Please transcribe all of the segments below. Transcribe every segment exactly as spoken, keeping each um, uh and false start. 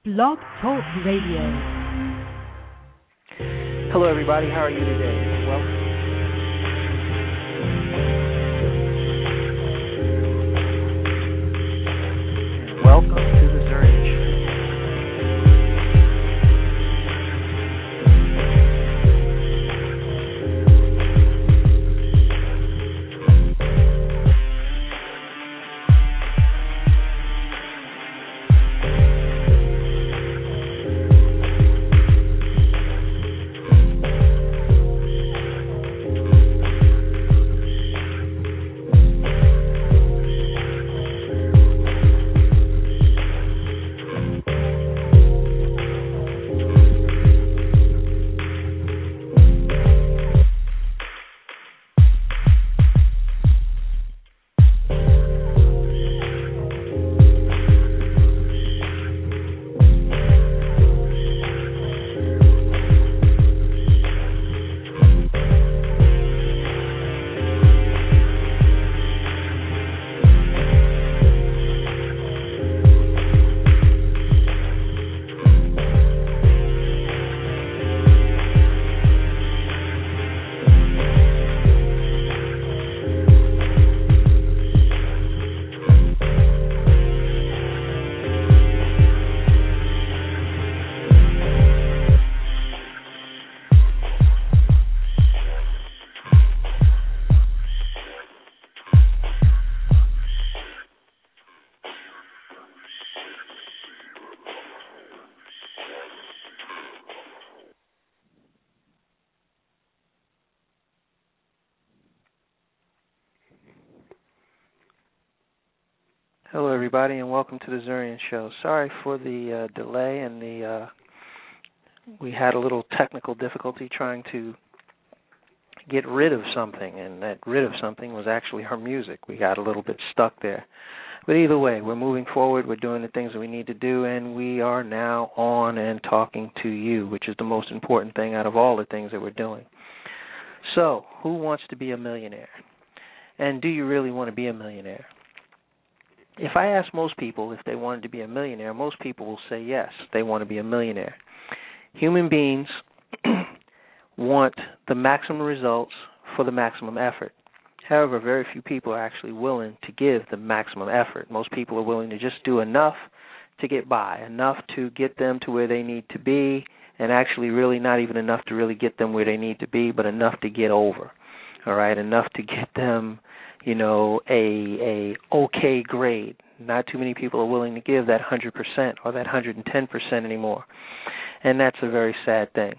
Blog Talk Radio. Hello, everybody. How are you today? Welcome. Welcome to the Zurian Show. Hello, everybody, and welcome to the Zurian Show. Sorry for the uh, delay and the uh, we had a little technical difficulty trying to get rid of something, and that rid of something was actually our music. We got a little bit stuck there. But either way, we're moving forward. We're doing the things that we need to do, and we are now on and talking to you, which is the most important thing out of all the things that we're doing. So, who wants to be a millionaire? And do you really want to be a millionaire? If I ask most people if they wanted to be a millionaire, most people will say yes, they want to be a millionaire. Human beings want the maximum results for the maximum effort. However, very few people are actually willing to give the maximum effort. Most people are willing to just do enough to get by, enough to get them to where they need to be, and actually really not even enough to really get them where they need to be, but enough to get over, all right, enough to get them, you know, a a okay grade. Not too many people are willing to give that one hundred percent or that one hundred ten percent anymore, and that's a very sad thing.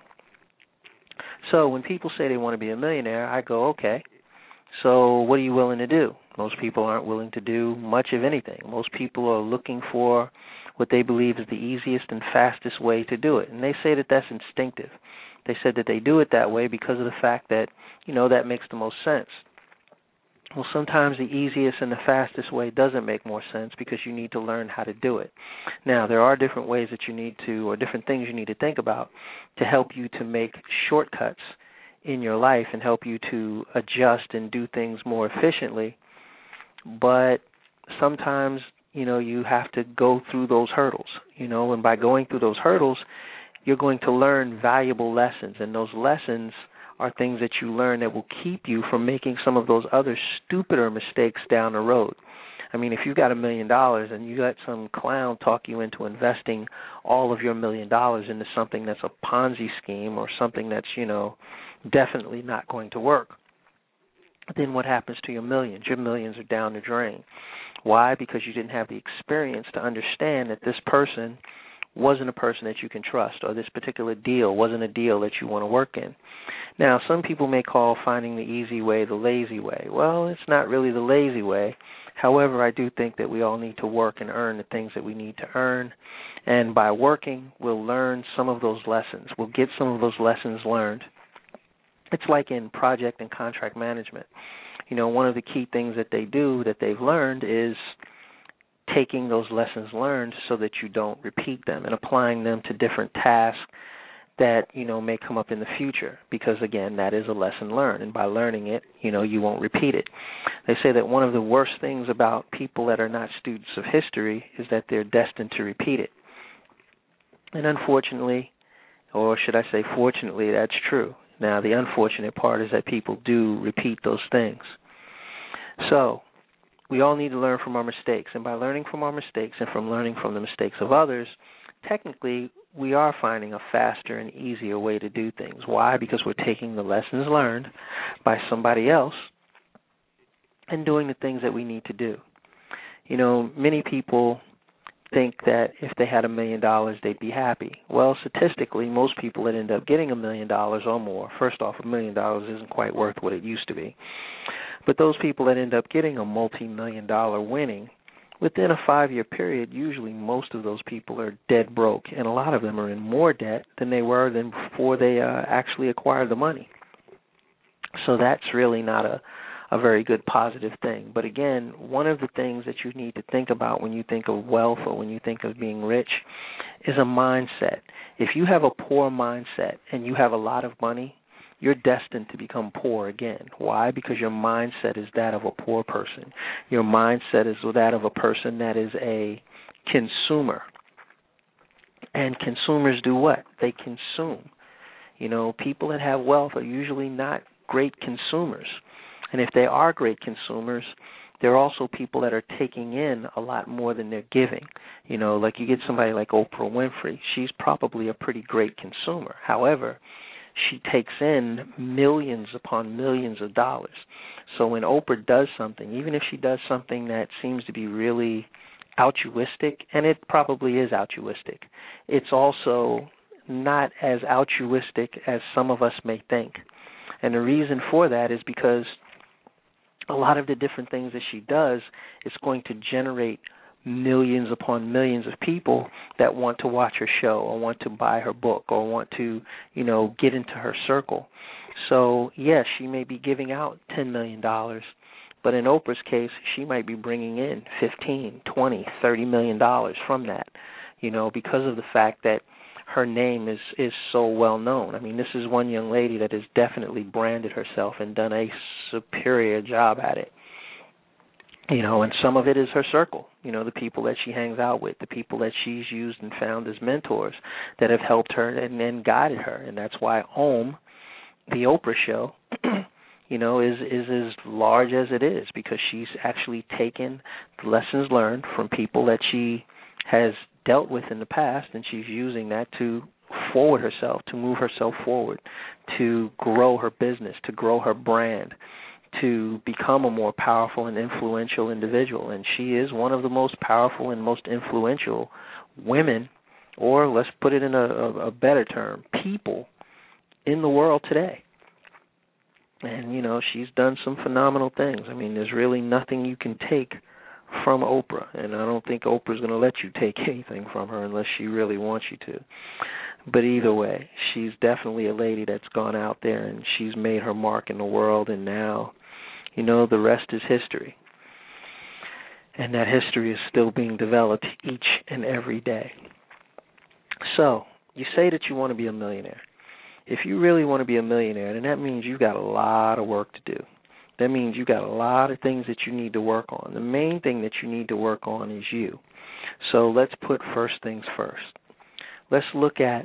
So when people say they want to be a millionaire, I go, okay, so what are you willing to do? Most people aren't willing to do much of anything. Most people are looking for what they believe is the easiest and fastest way to do it, and they say that that's instinctive. They said that they do it that way because of the fact that, you know, that makes the most sense. Well, sometimes the easiest and the fastest way doesn't make more sense because you need to learn how to do it. Now, there are different ways that you need to, or different things you need to think about to help you to make shortcuts in your life and help you to adjust and do things more efficiently. But sometimes, you know, you have to go through those hurdles, you know, and by going through those hurdles, you're going to learn valuable lessons, and those lessons are things that you learn that will keep you from making some of those other stupider mistakes down the road. I mean, if you've got a million dollars and you let some clown talk you into investing all of your million dollars into something that's a Ponzi scheme or something that's, you know, definitely not going to work, then what happens to your millions? Your millions are down the drain. Why? Because you didn't have the experience to understand that this person wasn't a person that you can trust, or this particular deal wasn't a deal that you want to work in. Now, some people may call finding the easy way the lazy way. Well, it's not really the lazy way. However, I do think that we all need to work and earn the things that we need to earn, and by working, we'll learn some of those lessons. We'll get some of those lessons learned. It's like in project and contract management. You know, one of the key things that they do that they've learned is taking those lessons learned so that you don't repeat them and applying them to different tasks that, you know, may come up in the future because, again, that is a lesson learned. And by learning it, you know, you won't repeat it. They say that one of the worst things about people that are not students of history is that they're destined to repeat it. And unfortunately, or should I say fortunately, that's true. Now, the unfortunate part is that people do repeat those things. So, we all need to learn from our mistakes. And by learning from our mistakes and from learning from the mistakes of others, technically, we are finding a faster and easier way to do things. Why? Because we're taking the lessons learned by somebody else and doing the things that we need to do. You know, many people think that if they had a million dollars, they'd be happy. Well, statistically, most people that end up getting a million dollars or more, first off, a million dollars isn't quite worth what it used to be. But those people that end up getting a multi-million dollar winning, within a five-year period, usually most of those people are dead broke, and a lot of them are in more debt than they were than before they uh, actually acquired the money. So that's really not a a very good positive thing. But again, one of the things that you need to think about when you think of wealth or when you think of being rich is a mindset. If you have a poor mindset and you have a lot of money, you're destined to become poor again. Why? Because your mindset is that of a poor person. Your mindset is that of a person that is a consumer. And consumers do what? They consume. You know, people that have wealth are usually not great consumers. And if they are great consumers, they're also people that are taking in a lot more than they're giving. You know, like you get somebody like Oprah Winfrey. She's probably a pretty great consumer. However, she takes in millions upon millions of dollars. So when Oprah does something, even if she does something that seems to be really altruistic, and it probably is altruistic, it's also not as altruistic as some of us may think. And the reason for that is because a lot of the different things that she does is going to generate millions upon millions of people that want to watch her show or want to buy her book or want to, you know, get into her circle. So, yes, she may be giving out ten million dollars, but in Oprah's case, she might be bringing in fifteen, twenty, thirty million dollars from that, you know, because of the fact that her name is, is so well known. I mean, this is one young lady that has definitely branded herself and done a superior job at it. You know, and some of it is her circle, you know, the people that she hangs out with, the people that she's used and found as mentors that have helped her and, and guided her. And that's why OM, the Oprah show, you know, is, is as large as it is, because she's actually taken the lessons learned from people that she has dealt with in the past, and she's using that to forward herself, to move herself forward, to grow her business, to grow her brand, to become a more powerful and influential individual. And she is one of the most powerful and most influential women, or let's put it in a, a better term, people in the world today. And, you know, she's done some phenomenal things. I mean, there's really nothing you can take from Oprah, and I don't think Oprah's going to let you take anything from her unless she really wants you to. But either way, she's definitely a lady that's gone out there and she's made her mark in the world, and now, you know, the rest is history. And that history is still being developed each and every day. So, you say that you want to be a millionaire. If you really want to be a millionaire, then that means you've got a lot of work to do. That means you got a lot of things that you need to work on. The main thing that you need to work on is you. So let's put first things first. Let's look at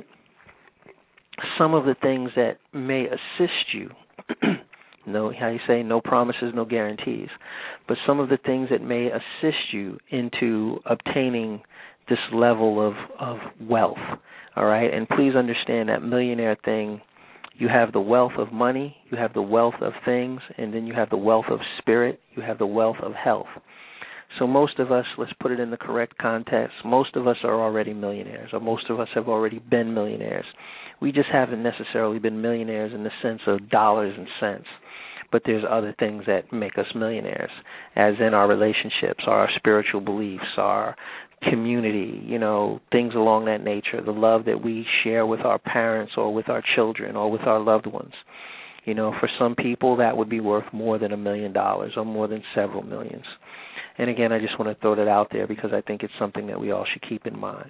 some of the things that may assist you. No, how you say, no promises, no guarantees. But some of the things that may assist you into obtaining this level of, of wealth. All right? And please understand that millionaire thing. You have the wealth of money, you have the wealth of things, and then you have the wealth of spirit, you have the wealth of health. So most of us, let's put it in the correct context, most of us are already millionaires, or most of us have already been millionaires. We just haven't necessarily been millionaires in the sense of dollars and cents, but there's other things that make us millionaires, as in our relationships, our spiritual beliefs, our community, you know, things along that nature, the love that we share with our parents or with our children or with our loved ones. You know, for some people that would be worth more than a million dollars or more than several millions. And again, I just want to throw that out there because I think it's something that we all should keep in mind.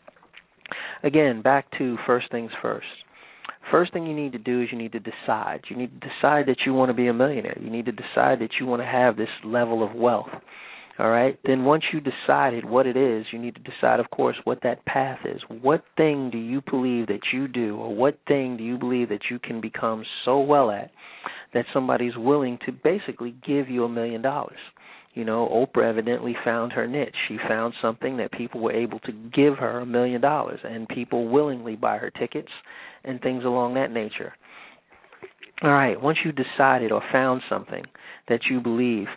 Again, back to first things first. First thing you need to do is you need to decide. You need to decide that you want to be a millionaire. You need to decide that you want to have this level of wealth. All right? Then once you decided what it is, you need to decide, of course, what that path is. What thing do you believe that you do, or what thing do you believe that you can become so well at that somebody's willing to basically give you a million dollars? You know, Oprah evidently found her niche. She found something that people were able to give her a million dollars, and people willingly buy her tickets and things along that nature. All right, once you decided or found something that you believe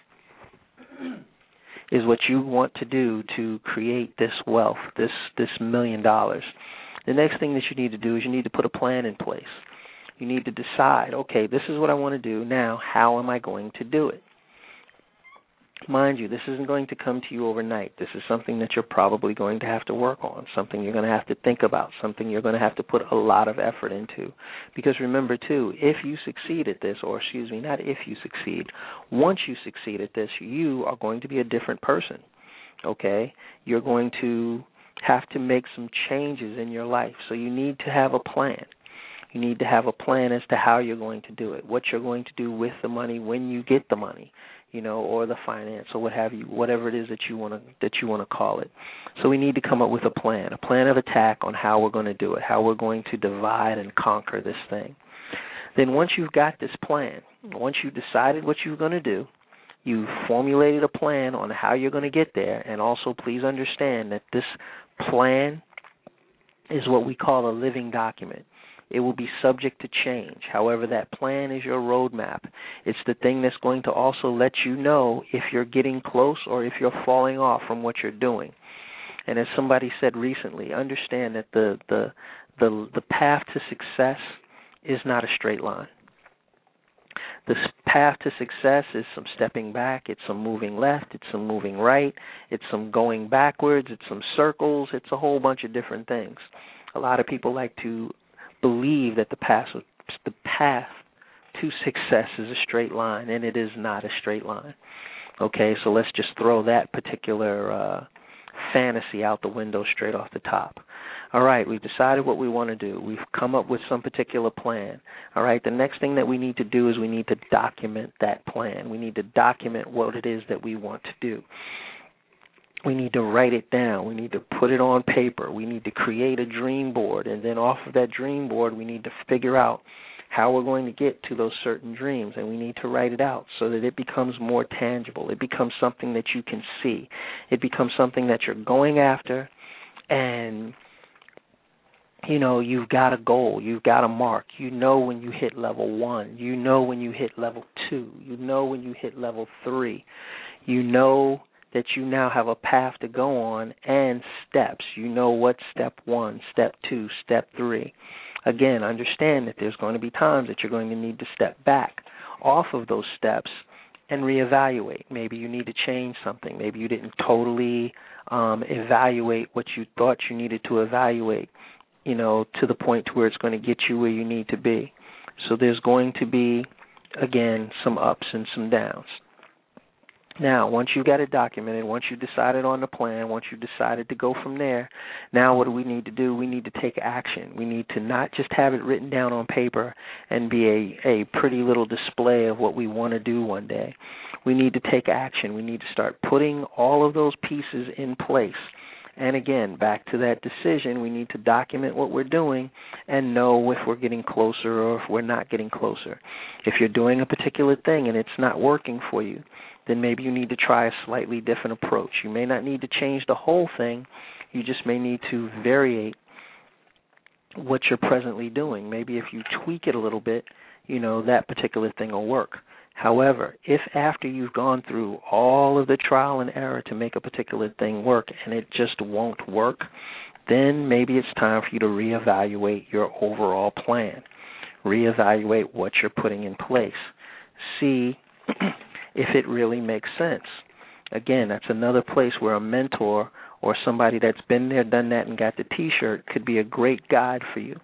is what you want to do to create this wealth, this this million dollars, the next thing that you need to do is you need to put a plan in place. You need to decide, okay, this is what I want to do. Now, how am I going to do it? Mind you, this isn't going to come to you overnight. This is something that you're probably going to have to work on, something you're going to have to think about, something you're going to have to put a lot of effort into. Because remember, too, if you succeed at this, or excuse me, not if you succeed, once you succeed at this, you are going to be a different person, okay? You're going to have to make some changes in your life, so you need to have a plan. You need to have a plan as to how you're going to do it, what you're going to do with the money when you get the money, you know, or the finance or what have you, whatever it is that you want to that you want to call it. So we need to come up with a plan, a plan of attack on how we're going to do it, how we're going to divide and conquer this thing. Then once you've got this plan, once you've decided what you're going to do, you've formulated a plan on how you're going to get there, and also please understand that this plan is what we call a living document. It will be subject to change. However, that plan is your roadmap. It's the thing that's going to also let you know if you're getting close or if you're falling off from what you're doing. And as somebody said recently, understand that the the the, the path to success is not a straight line. The path to success is some stepping back, it's some moving left, it's some moving right, it's some going backwards, it's some circles, it's a whole bunch of different things. A lot of people like to believe that the path, the path to success is a straight line, and it is not a straight line. Okay, so let's just throw that particular uh, fantasy out the window straight off the top. All right, we've decided what we want to do. We've come up with some particular plan. All right, the next thing that we need to do is we need to document that plan. We need to document what it is that we want to do. We need to write it down. We need to put it on paper. We need to create a dream board, and then off of that dream board, we need to figure out how we're going to get to those certain dreams, and we need to write it out so that it becomes more tangible. It becomes something that you can see. It becomes something that you're going after, and you know, you've got a goal. You've got a mark. You know when you hit level one. You know when you hit level two. You know when you hit level three. You know that you now have a path to go on and steps. You know what step one, step two, step three. Again, understand that there's going to be times that you're going to need to step back off of those steps and reevaluate. Maybe you need to change something. Maybe you didn't totally um, evaluate what you thought you needed to evaluate, you know, to the point to where it's going to get you where you need to be. So there's going to be, again, some ups and some downs. Now, once you've got it documented, once you decided on the plan, once you decided to go from there, now what do we need to do? We need to take action. We need to not just have it written down on paper and be a, a pretty little display of what we want to do one day. We need to take action. We need to start putting all of those pieces in place. And again, back to that decision, we need to document what we're doing and know if we're getting closer or if we're not getting closer. If you're doing a particular thing and it's not working for you, then maybe you need to try a slightly different approach. You may not need to change the whole thing. You just may need to variate what you're presently doing. Maybe if you tweak it a little bit, you know, that particular thing will work. However, if after you've gone through all of the trial and error to make a particular thing work and it just won't work, then maybe it's time for you to reevaluate your overall plan. Reevaluate what you're putting in place. See if it really makes sense. Again, that's another place where a mentor or somebody that's been there, done that, and got the T-shirt could be a great guide for you.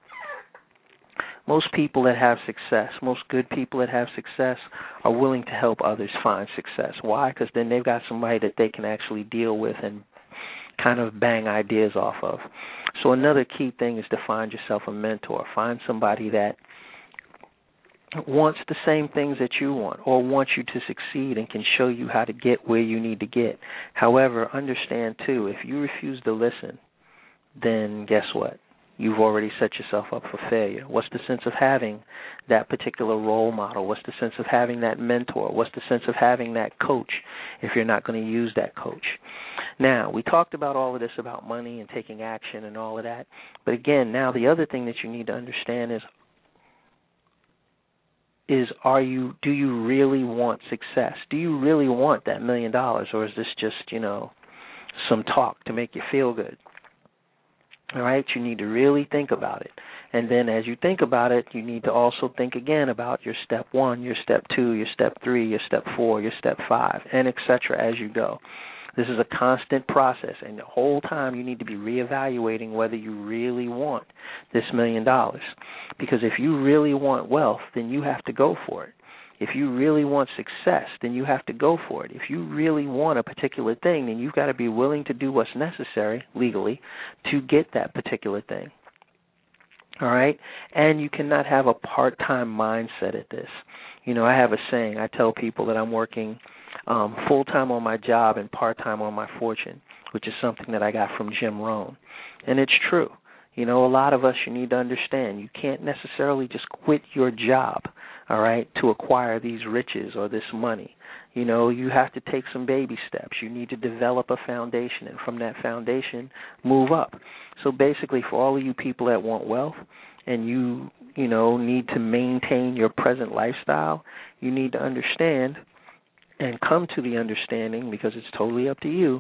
Most people that have success, most good people that have success are willing to help others find success. Why? Because then they've got somebody that they can actually deal with and kind of bang ideas off of. So another key thing is to find yourself a mentor. Find somebody that wants the same things that you want or wants you to succeed and can show you how to get where you need to get. However, understand, too, if you refuse to listen, then guess what? You've already set yourself up for failure. What's the sense of having that particular role model? What's the sense of having that mentor? What's the sense of having that coach if you're not going to use that coach? Now, we talked about all of this about money and taking action and all of that. But again, now the other thing that you need to understand is, is are you do you really want success? Do you really want that million dollars, or is this just, you know, some talk to make you feel good? All right, you need to really think about it. And then as you think about it, you need to also think again about your step one, your step two, your step three, your step four, your step five, and et cetera as you go. This is a constant process, and the whole time you need to be reevaluating whether you really want this million dollars. Because if you really want wealth, then you have to go for it. If you really want success, then you have to go for it. If you really want a particular thing, then you've got to be willing to do what's necessary legally to get that particular thing. All right? And you cannot have a part-time mindset at this. You know, I have a saying. I tell people that I'm working um, full-time on my job and part-time on my fortune, which is something that I got from Jim Rohn. And it's true. You know, a lot of us, you need to understand, you can't necessarily just quit your job, all right, to acquire these riches or this money. You know, you have to take some baby steps. You need to develop a foundation, and from that foundation, move up. So basically, for all of you people that want wealth and you, you know, need to maintain your present lifestyle, you need to understand and come to the understanding, because it's totally up to you,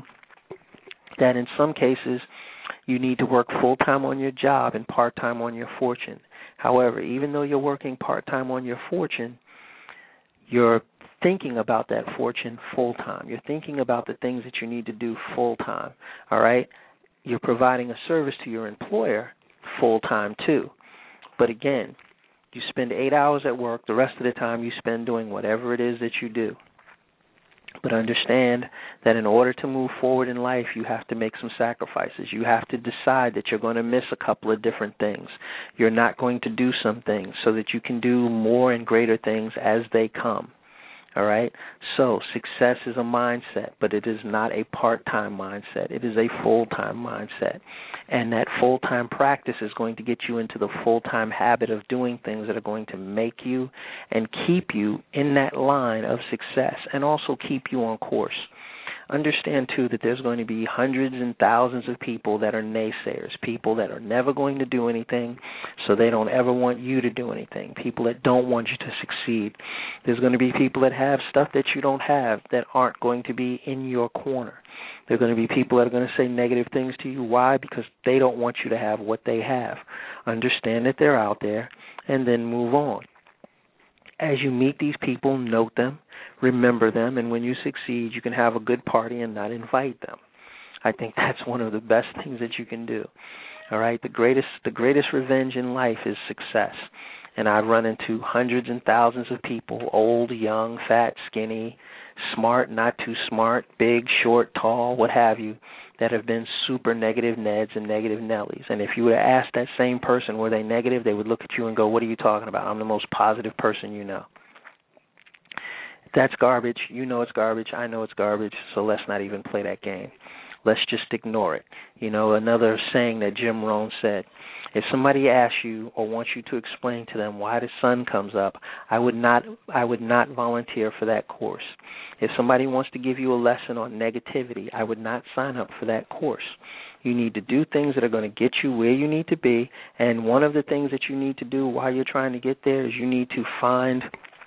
that in some cases, you need to work full-time on your job and part-time on your fortune. However, even though you're working part-time on your fortune, you're thinking about that fortune full-time. You're thinking about the things that you need to do full-time, all right? You're providing a service to your employer full-time too. But again, you spend eight hours at work. The rest of the time you spend doing whatever it is that you do. But understand that in order to move forward in life, you have to make some sacrifices. You have to decide that you're going to miss a couple of different things. You're not going to do some things so that you can do more and greater things as they come. All right? So success is a mindset, but it is not a part-time mindset. It is a full-time mindset. And that full-time practice is going to get you into the full-time habit of doing things that are going to make you and keep you in that line of success and also keep you on course. Understand, too, that there's going to be hundreds and thousands of people that are naysayers, people that are never going to do anything, so they don't ever want you to do anything, people that don't want you to succeed. There's going to be people that have stuff that you don't have that aren't going to be in your corner. There are going to be people that are going to say negative things to you. Why? Because they don't want you to have what they have. Understand that they're out there, and then move on. As you meet these people, note them, remember them, and when you succeed, you can have a good party and not invite them. I think that's one of the best things that you can do. All right, the greatest the greatest revenge in life is success. And I've run into hundreds and thousands of people, old, young, fat, skinny, smart, not too smart, big, short, tall, what have you, that have been super negative Neds and negative Nellies. And if you were to ask that same person, were they negative, they would look at you and go, what are you talking about? I'm the most positive person you know. That's garbage. You know it's garbage. I know it's garbage, so let's not even play that game. Let's just ignore it. You know, another saying that Jim Rohn said, if somebody asks you or wants you to explain to them why the sun comes up, I would not I would not volunteer for that course. If somebody wants to give you a lesson on negativity, I would not sign up for that course. You need to do things that are going to get you where you need to be, and one of the things that you need to do while you're trying to get there is you need to find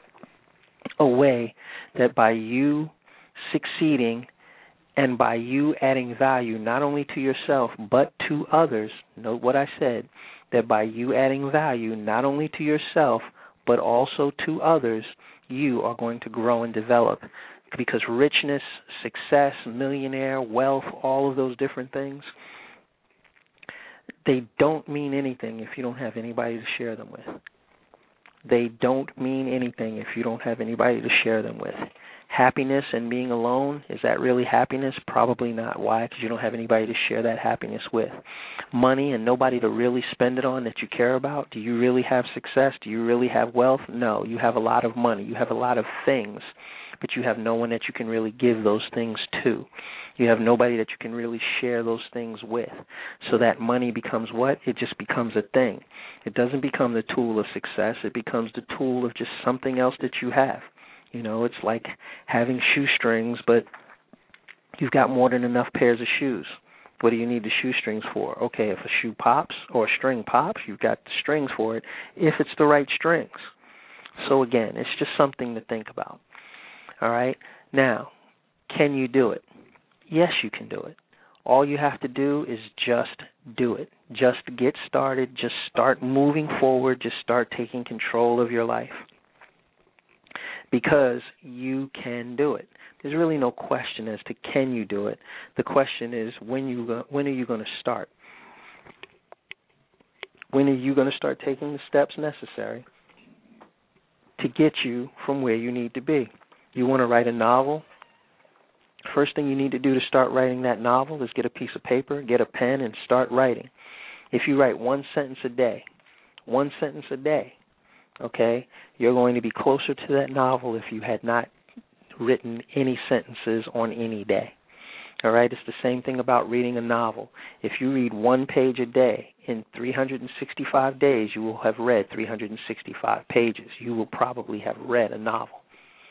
a way that by you succeeding and by you adding value not only to yourself but to others, note what I said, that by you adding value not only to yourself but also to others, you are going to grow and develop. Because richness, success, millionaire, wealth, all of those different things, they don't mean anything if you don't have anybody to share them with. They don't mean anything if you don't have anybody to share them with. Happiness and being alone, is that really happiness? Probably not. Why? Because you don't have anybody to share that happiness with. Money and nobody to really spend it on that you care about. Do you really have success? Do you really have wealth? No. You have a lot of money. You have a lot of things, but you have no one that you can really give those things to. You have nobody that you can really share those things with. So that money becomes what? It just becomes a thing. It doesn't become the tool of success. It becomes the tool of just something else that you have. You know, it's like having shoestrings, but you've got more than enough pairs of shoes. What do you need the shoestrings for? Okay, if a shoe pops or a string pops, you've got the strings for it if it's the right strings. So again, it's just something to think about. All right? Now, can you do it? Yes, you can do it. All you have to do is just do it. Just get started. Just start moving forward. Just start taking control of your life. Because you can do it. There's really no question as to can you do it. The question is when you when are you going to start? When are you going to start taking the steps necessary to get you from where you need to be? You want to write a novel? First thing you need to do to start writing that novel is get a piece of paper, get a pen, and start writing. If you write one sentence a day, one sentence a day, okay, you're going to be closer to that novel if you had not written any sentences on any day. All right, it's the same thing about reading a novel. If you read one page a day, in three hundred sixty-five days, you will have read three hundred sixty-five pages. You will probably have read a novel.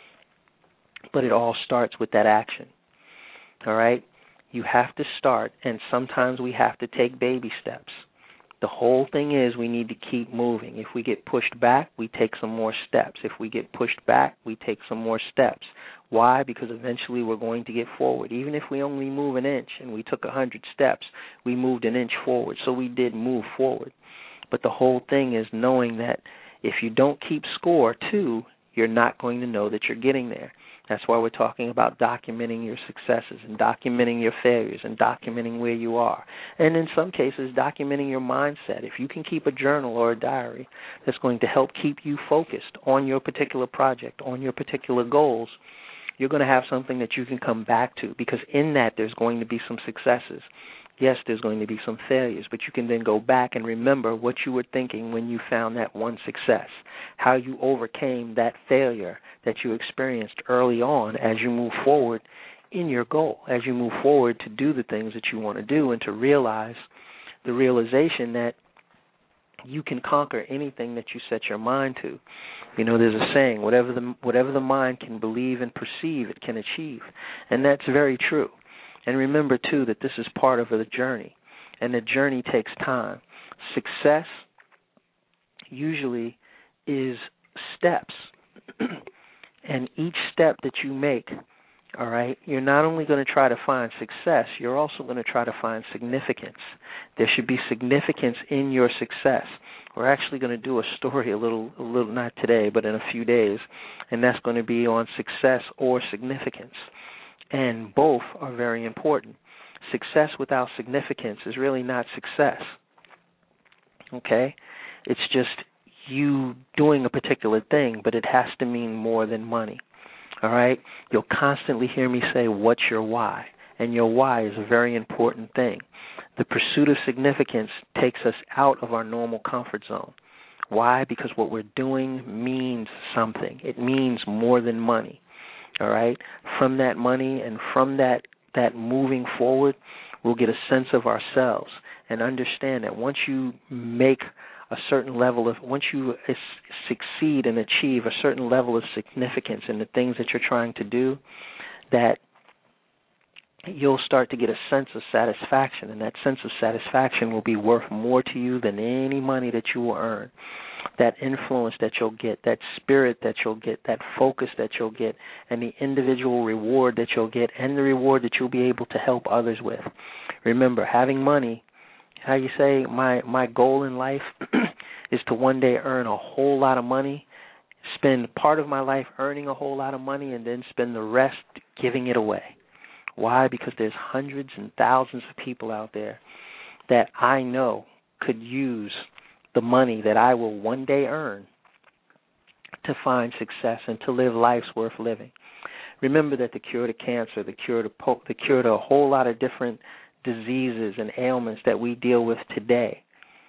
But it all starts with that action. All right, you have to start, and sometimes we have to take baby steps. The whole thing is we need to keep moving. If we get pushed back, we take some more steps. If we get pushed back, we take some more steps. Why? Because eventually we're going to get forward. Even if we only move an inch and we took one hundred steps, we moved an inch forward. So we did move forward. But the whole thing is knowing that if you don't keep score, too, you're not going to know that you're getting there. That's why we're talking about documenting your successes and documenting your failures and documenting where you are. And in some cases, documenting your mindset. If you can keep a journal or a diary that's going to help keep you focused on your particular project, on your particular goals, you're going to have something that you can come back to, because in that there's going to be some successes. Yes, there's going to be some failures, but you can then go back and remember what you were thinking when you found that one success, how you overcame that failure that you experienced early on as you move forward in your goal, as you move forward to do the things that you want to do and to realize the realization that you can conquer anything that you set your mind to. You know, there's a saying, whatever the whatever the mind can believe and perceive, it can achieve. And that's very true. And remember, too, that this is part of the journey, and the journey takes time. Success usually is steps, and each step that you make, all right, you're not only going to try to find success, you're also going to try to find significance. There should be significance in your success. We're actually going to do a story a little, a little, not today, but in a few days, and that's going to be on success or significance. And both are very important. Success without significance is really not success. Okay? It's just you doing a particular thing, but it has to mean more than money. All right? You'll constantly hear me say, what's your why? And your why is a very important thing. The pursuit of significance takes us out of our normal comfort zone. Why? Because what we're doing means something. It means more than money. All right? From that money and from that, that moving forward, we'll get a sense of ourselves and understand that once you make a certain level of, once you succeed and achieve a certain level of significance in the things that you're trying to do, that you'll start to get a sense of satisfaction, and that sense of satisfaction will be worth more to you than any money that you will earn. That influence that you'll get, that spirit that you'll get, that focus that you'll get, and the individual reward that you'll get, and the reward that you'll be able to help others with. Remember, having money, how you say, my, my goal in life is to one day earn a whole lot of money, spend part of my life earning a whole lot of money, and then spend the rest giving it away. Why? Because there's hundreds and thousands of people out there that I know could use the money that I will one day earn to find success and to live lives worth living. Remember that the cure to cancer, the cure to po- the cure to a whole lot of different diseases and ailments that we deal with today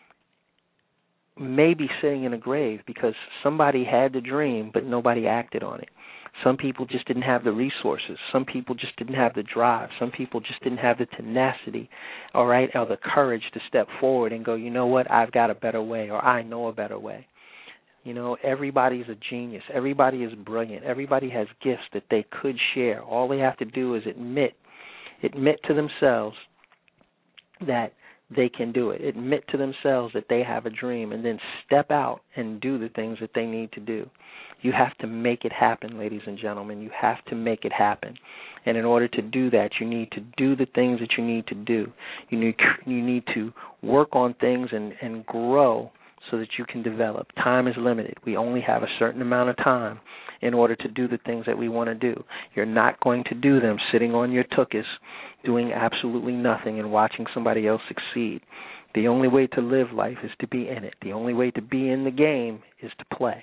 may be sitting in a grave because somebody had the dream but nobody acted on it. Some people just didn't have the resources. Some people just didn't have the drive. Some people just didn't have the tenacity, all right, or the courage to step forward and go, you know what, I've got a better way, or I know a better way. You know, everybody's a genius. Everybody is brilliant. Everybody has gifts that they could share. All they have to do is admit, admit to themselves that they can do it. Admit to themselves that they have a dream, and then step out and do the things that they need to do. You have to make it happen, ladies and gentlemen. You have to make it happen. And in order to do that, you need to do the things that you need to do. You need, you need to work on things and, and grow so that you can develop. Time is limited. We only have a certain amount of time in order to do the things that we want to do. You're not going to do them sitting on your tuchus, doing absolutely nothing and watching somebody else succeed. The only way to live life is to be in it. The only way to be in the game is to play.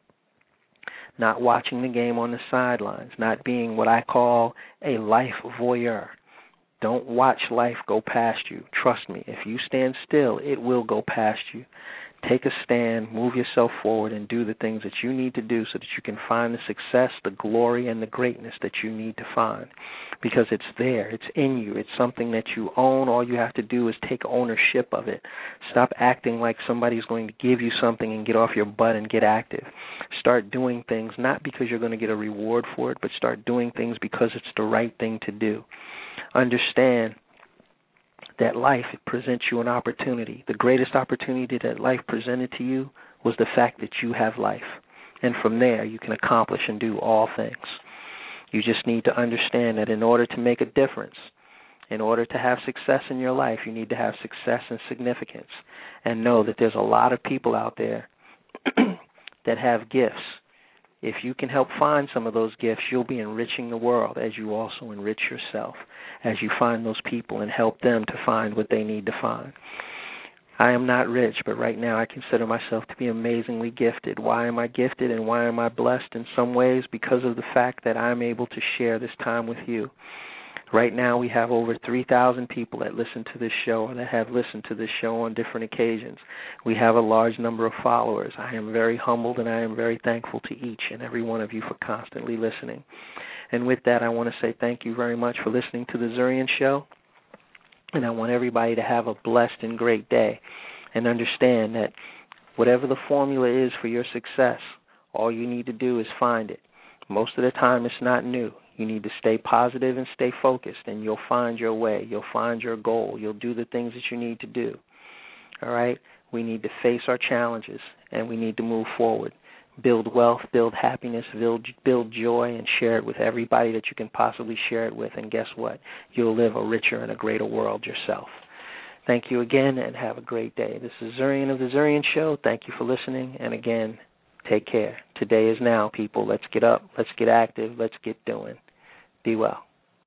Not watching the game on the sidelines, not being what I call a life voyeur. Don't watch life go past you. Trust me, if you stand still, it will go past you. Take a stand, move yourself forward, and do the things that you need to do so that you can find the success, the glory, and the greatness that you need to find. Because it's there. It's in you. It's something that you own. All you have to do is take ownership of it. Stop acting like somebody's going to give you something and get off your butt and get active. Start doing things not because you're going to get a reward for it, but start doing things because it's the right thing to do. Understand that life presents you an opportunity. The greatest opportunity that life presented to you was the fact that you have life. And from there, you can accomplish and do all things. You just need to understand that in order to make a difference, in order to have success in your life, you need to have success and significance. And know that there's a lot of people out there that have gifts. If you can help find some of those gifts, you'll be enriching the world as you also enrich yourself, as you find those people and help them to find what they need to find. I am not rich, but right now I consider myself to be amazingly gifted. Why am I gifted and why am I blessed? In some ways, because of the fact that I'm able to share this time with you. Right now we have over three thousand people that listen to this show or that have listened to this show on different occasions. We have a large number of followers. I am very humbled and I am very thankful to each and every one of you for constantly listening. And with that, I want to say thank you very much for listening to the Zurian Show. And I want everybody to have a blessed and great day. And understand that whatever the formula is for your success, all you need to do is find it. Most of the time it's not new. You need to stay positive and stay focused, and you'll find your way. You'll find your goal. You'll do the things that you need to do. All right? We need to face our challenges, and we need to move forward. Build wealth, build happiness, build, build joy, and share it with everybody that you can possibly share it with. And guess what? You'll live a richer and a greater world yourself. Thank you again, and have a great day. This is Zurian of the Zurian Show. Thank you for listening, and again, take care. Today is now, people. Let's get up. Let's get active. Let's get doing. Be well.